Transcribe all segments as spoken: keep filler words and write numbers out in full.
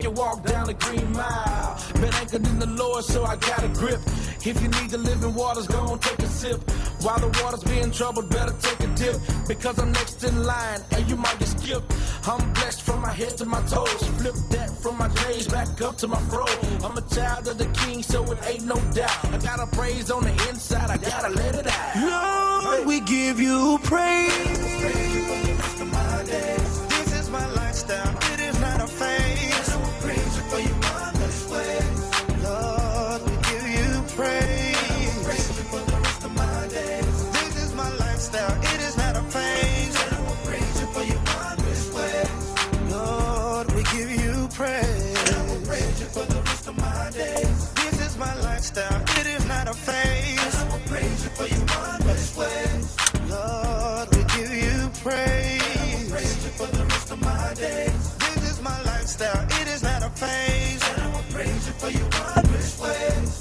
You walk down the green mile. Been anchored in the Lord, so I got a grip. If you need the living waters, go on, take a sip. While the water's being troubled, better take a dip. Because I'm next in line, and you might get skipped. I'm blessed from my head to my toes. Flip that from my J's back up to my fro. I'm a child of the king, so it ain't no doubt. I got a praise on the inside, I gotta let it out. Lord, we give you praise. Praise you for the rest of my days. This is my lifestyle, it is not a phase. I will praise you for your marvelous ways. Lord, we give you praise. I will praise you for the rest of my days. This is my lifestyle, it is not a phase. I will praise you for your marvelous ways. Lord, we give you praise. I will praise you for the rest of my days. This is my lifestyle, it is not a phase. I will praise you for your marvelous ways. Lord, we give you praise. I will praise you for the rest of my days. This is my lifestyle, it is not a phase. And I will praise you for your wondrous ways.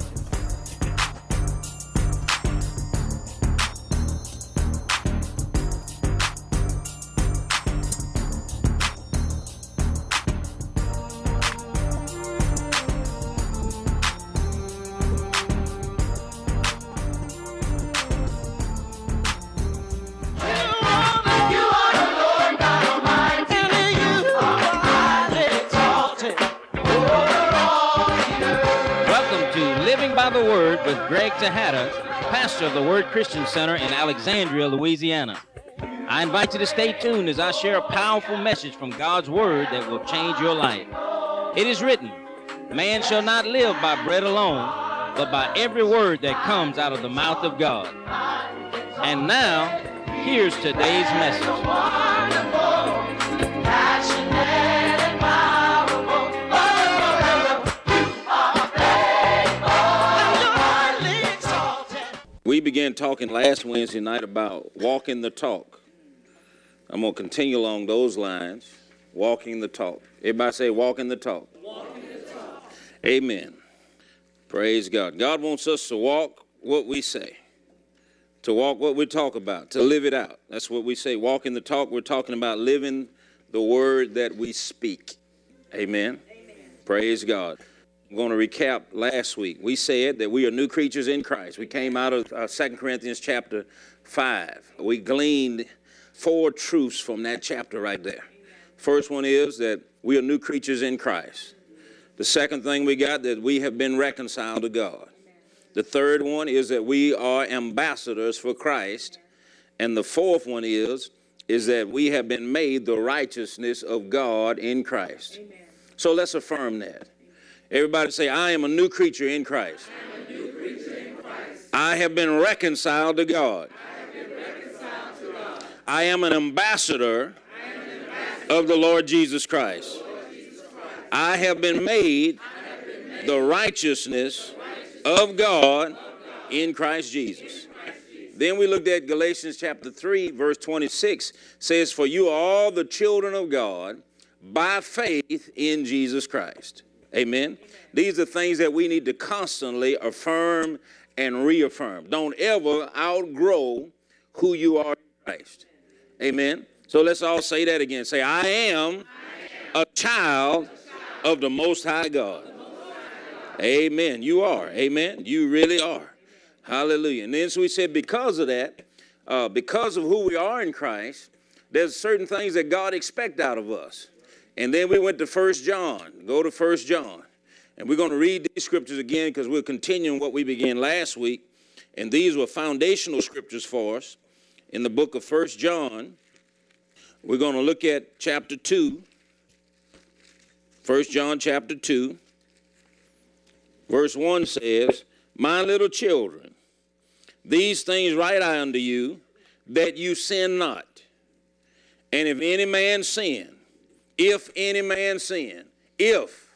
By the Word with Greg Tejada, pastor of the Word Christian Center in Alexandria, Louisiana. I invite you to stay tuned as I share a powerful message from God's Word that will change your life. It is written, man shall not live by bread alone, but by every word that comes out of the mouth of God. And now, here's today's message. We began talking last Wednesday night about walking the talk. I'm going to continue along those lines, walking the talk. Everybody say walking the talk. Walking the talk. Amen. Praise God. God wants us to walk what we say, to walk what we talk about, to live it out. That's what we say. Walking the talk, we're talking about living the word that we speak. Amen. Amen. Praise God. I'm going to recap last week. We said that we are new creatures in Christ. We came out of uh, Second Corinthians chapter five. We gleaned four truths from that chapter right there. First one is that we are new creatures in Christ. The second thing we got, that we have been reconciled to God. The third one is that we are ambassadors for Christ. And the fourth one is, is that we have been made the righteousness of God in Christ. Amen. So let's affirm that. Everybody say, I am a new creature in Christ. I am a new creature in Christ. I have been reconciled to God. I have been reconciled to God. I am an ambassador, I am an ambassador of the Lord Jesus Christ. Lord Jesus Christ. I have been made, I have been made the righteousness, the righteousness of, God of God in Christ Jesus. In Christ Jesus. Then we looked at Galatians chapter three, verse twenty-six, says, for you are all the children of God by faith in Jesus Christ. Amen. Amen. These are things that we need to constantly affirm and reaffirm. Don't ever outgrow who you are in Christ. Amen. So let's all say that again. Say, I am a child of the Most High God. Amen. You are. Amen. You really are. Hallelujah. And then so we said because of that, uh, because of who we are in Christ, there's certain things that God expects out of us. And then we went to First John. Go to First John. And we're going to read these scriptures again because we're continuing what we began last week. And these were foundational scriptures for us. In the book of First John, we're going to look at chapter two. First John chapter two. Verse one says, my little children, these things write I unto you, that you sin not. And if any man sin, If any man sin, if.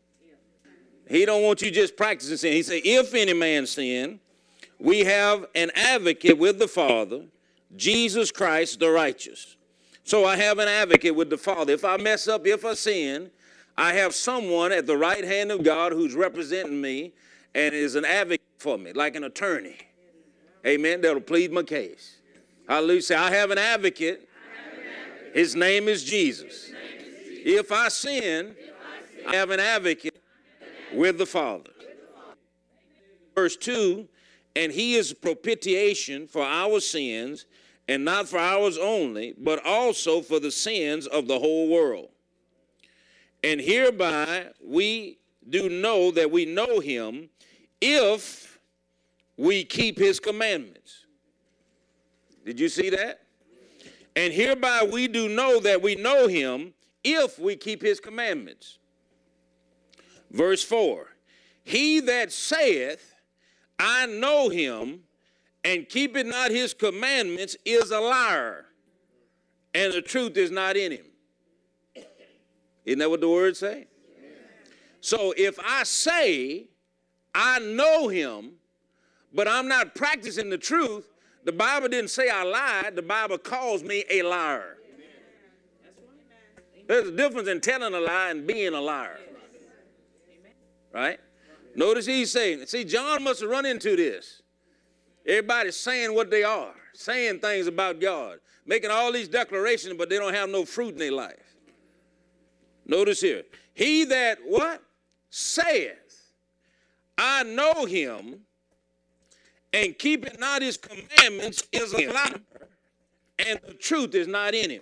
He don't want you just practicing sin. He said, if any man sin, we have an advocate with the Father, Jesus Christ the righteous. So I have an advocate with the Father. If I mess up, if I sin, I have someone at the right hand of God who's representing me and is an advocate for me, like an attorney. Amen. That'll plead my case. Hallelujah. Say, I have an advocate. His name is Jesus. If I sin, I have an advocate with the Father. Verse two, and he is propitiation for our sins, and not for ours only, but also for the sins of the whole world. And hereby we do know that we know him if we keep his commandments. Did you see that? And hereby we do know that we know him if we keep his commandments. Verse four, he that saith, I know him, and keepeth not his commandments is a liar, and the truth is not in him. Isn't that what the word say? So if I say I know him, but I'm not practicing the truth, the Bible didn't say I lied. The Bible calls me a liar. There's a difference in telling a lie and being a liar. Right? Notice he's saying, see, John must have run into this. Everybody's saying what they are, saying things about God, making all these declarations, but they don't have no fruit in their life. Notice here, he that what? Saith, I know him, and keepeth not his commandments is a liar, and the truth is not in him.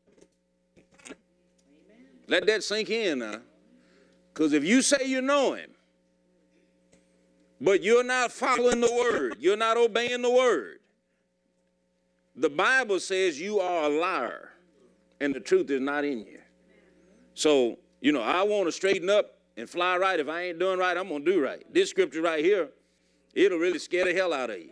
Let that sink in now. Because if you say you know him, but you're not following the word, you're not obeying the word, the Bible says you are a liar, and the truth is not in you. So, you know, I want to straighten up and fly right. If I ain't doing right, I'm going to do right. This scripture right here, it'll really scare the hell out of you.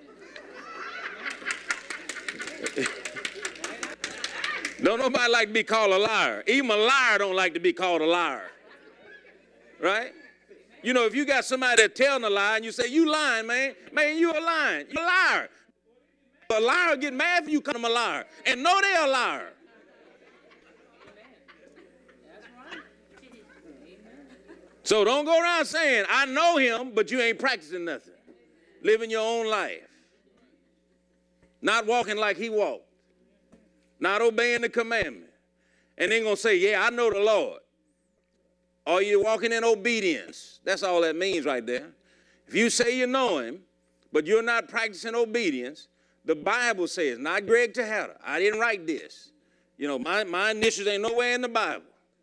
Don't nobody like to be called a liar. Even a liar don't like to be called a liar. Right? You know, if you got somebody that telling a lie and you say, you lying, man, man, you a lying. You're a liar. A liar get mad if you call them a liar and know they're a liar. So don't go around saying, I know him, but you ain't practicing nothing. Living your own life. Not walking like he walked. Not obeying the commandment. And then going to say, yeah, I know the Lord. Or you're walking in obedience. That's all that means right there. If you say you know him, but you're not practicing obedience, the Bible says, not Greg Tejada, I didn't write this. You know, my, my initials ain't nowhere in the Bible.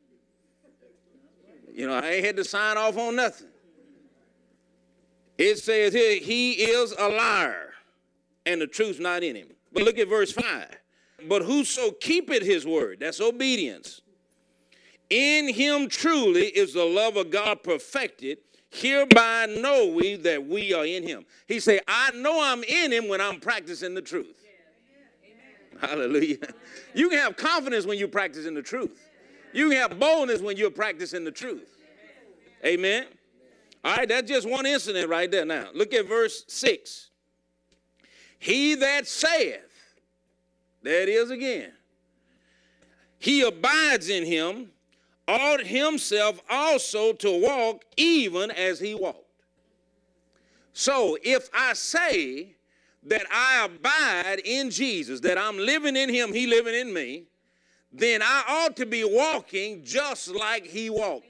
You know, I ain't had to sign off on nothing. It says here, he is a liar, and the truth's not in him. But look at verse five. But whoso keepeth his word, that's obedience. In him truly is the love of God perfected. Hereby know we that we are in him. He said, I know I'm in him when I'm practicing the truth. Yeah. Hallelujah. You can have confidence when you're practicing the truth. You can have boldness when you're practicing the truth. Amen. All right, that's just one incident right there now. Look at verse six. He that saith, there it is again. He abides in him, ought himself also to walk even as he walked. So if I say that I abide in Jesus, that I'm living in him, he living in me, then I ought to be walking just like he walked.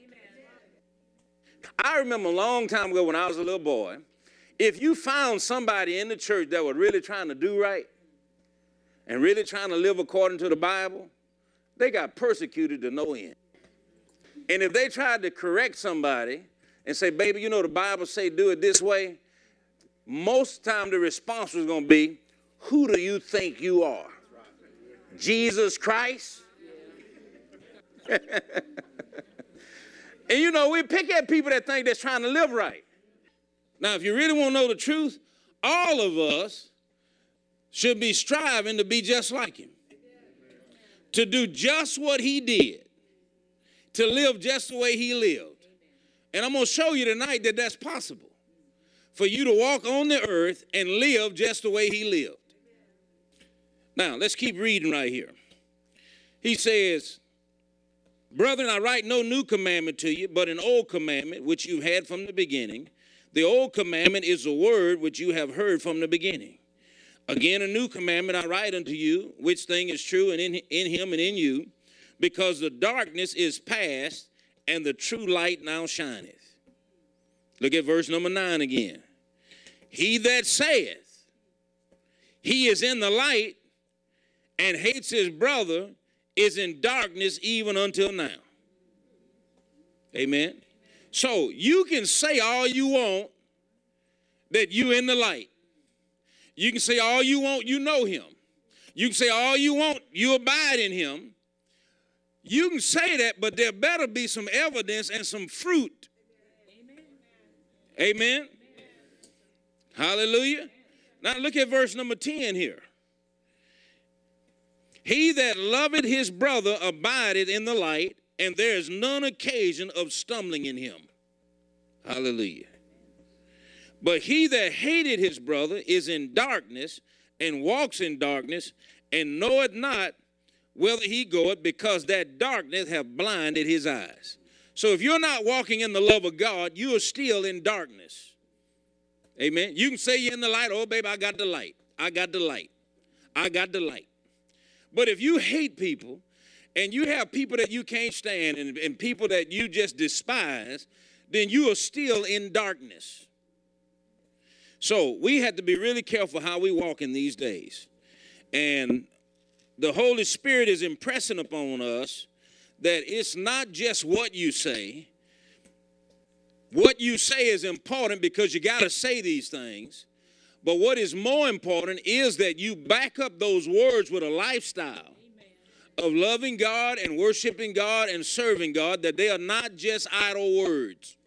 I remember a long time ago when I was a little boy, if you found somebody in the church that was really trying to do right and really trying to live according to the Bible, they got persecuted to no end. And if they tried to correct somebody and say, baby, you know the Bible say do it this way, most time the response was going to be, who do you think you are? Jesus Christ? And you know, we pick at people that think they're trying to live right. Now, if you really want to know the truth, all of us should be striving to be just like him. To do just what he did. To live just the way he lived. And I'm going to show you tonight that that's possible. For you to walk on the earth and live just the way he lived. Now, let's keep reading right here. He says, brethren, I write no new commandment to you, but an old commandment which you had from the beginning. The old commandment is the word which you have heard from the beginning. Again, a new commandment I write unto you, which thing is true and in, in him and in you, because the darkness is past and the true light now shineth. Look at verse number nine again. He that saith he is in the light and hates his brother is in darkness even until now. Amen. So you can say all you want that you in the light. You can say all you want, you know him. You can say all you want, you abide in him. You can say that, but there better be some evidence and some fruit. Amen. Amen. Hallelujah. Now look at verse number ten here. He that loveth his brother abideth in the light, and there is none occasion of stumbling in him. Hallelujah. But he that hated his brother is in darkness, and walks in darkness, and knoweth not whither he goeth, because that darkness hath blinded his eyes. So if you're not walking in the love of God, you are still in darkness. Amen. You can say you're in the light. Oh, baby, I got the light. I got the light. I got the light. But if you hate people, and you have people that you can't stand, and, and people that you just despise, then you are still in darkness. So we have to be really careful how we walk in these days. And the Holy Spirit is impressing upon us that it's not just what you say. What you say is important because you got to say these things. But what is more important is that you back up those words with a lifestyle of loving God and worshiping God and serving God, that they are not just idle words.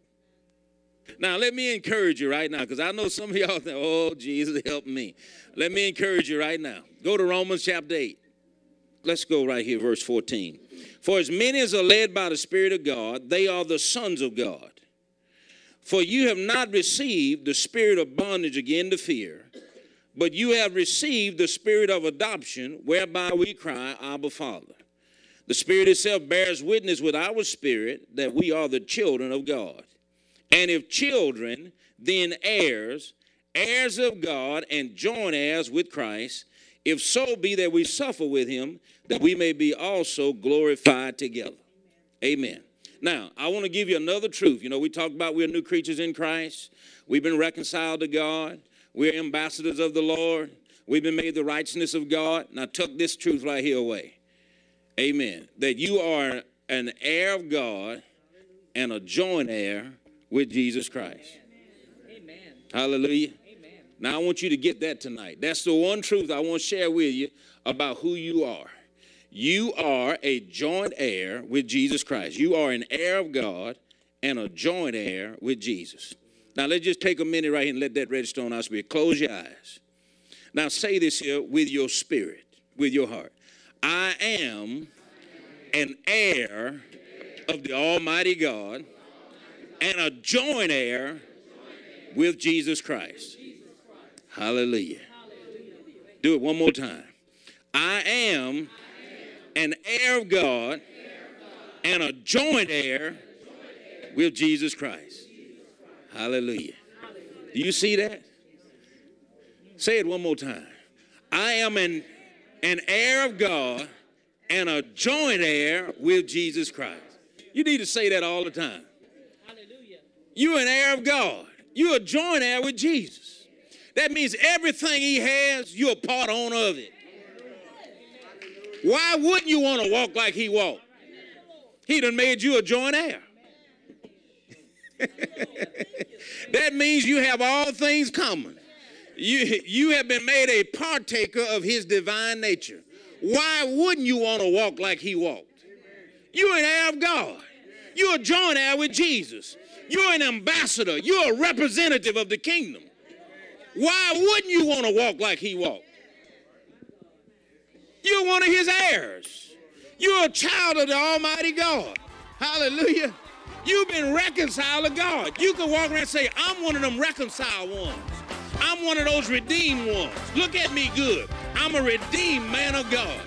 Now, let me encourage you right now, because I know some of y'all think, oh, Jesus, help me. Let me encourage you right now. Go to Romans chapter eight. Let's go right here, verse fourteen. For as many as are led by the Spirit of God, they are the sons of God. For you have not received the spirit of bondage again to fear, but you have received the spirit of adoption, whereby we cry, Abba, Father. The Spirit itself bears witness with our spirit that we are the children of God. And if children, then heirs, heirs of God, and joint heirs with Christ, if so be that we suffer with him, that we may be also glorified together. Amen. Now, I want to give you another truth. You know, we talked about we're new creatures in Christ. We've been reconciled to God. We're ambassadors of the Lord. We've been made the righteousness of God. Now, tuck this truth right here away. Amen. That you are an heir of God and a joint heir with Jesus Christ. Amen. Hallelujah. Amen. Now, I want you to get that tonight. That's the one truth I want to share with you about who you are. You are a joint heir with Jesus Christ. You are an heir of God and a joint heir with Jesus. Now, let's just take a minute right here and let that register on our spirit. Close your eyes. Now, say this here with your spirit, with your heart. I am an heir of the Almighty God and a joint heir with Jesus Christ. Hallelujah. Do it one more time. I am an heir of God and a joint heir with Jesus Christ. Hallelujah. Do you see that? Say it one more time. I am an, an heir of God and a joint heir with Jesus Christ. You need to say that all the time. You're an heir of God. You're a joint heir with Jesus. That means everything he has, you're a part owner of it. Why wouldn't you want to walk like he walked? He done made you a joint heir. That means you have all things common. You, you have been made a partaker of his divine nature. Why wouldn't you want to walk like he walked? You're an heir of God. You're a joint heir with Jesus. You're an ambassador. You're a representative of the kingdom. Why wouldn't you want to walk like he walked? You're one of his heirs. You're a child of the Almighty God. Hallelujah. You've been reconciled to God. You can walk around and say, I'm one of them reconciled ones. I'm one of those redeemed ones. Look at me good. I'm a redeemed man of God.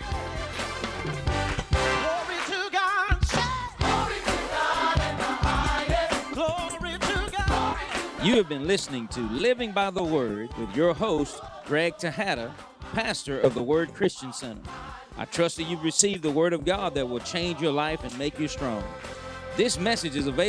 Glory to God. Glory to God in the highest. Glory to God. You have been listening to Living by the Word with your host, Greg Tejada, pastor of the Word Christian Center. I trust that you've received the Word of God that will change your life and make you strong. This message is available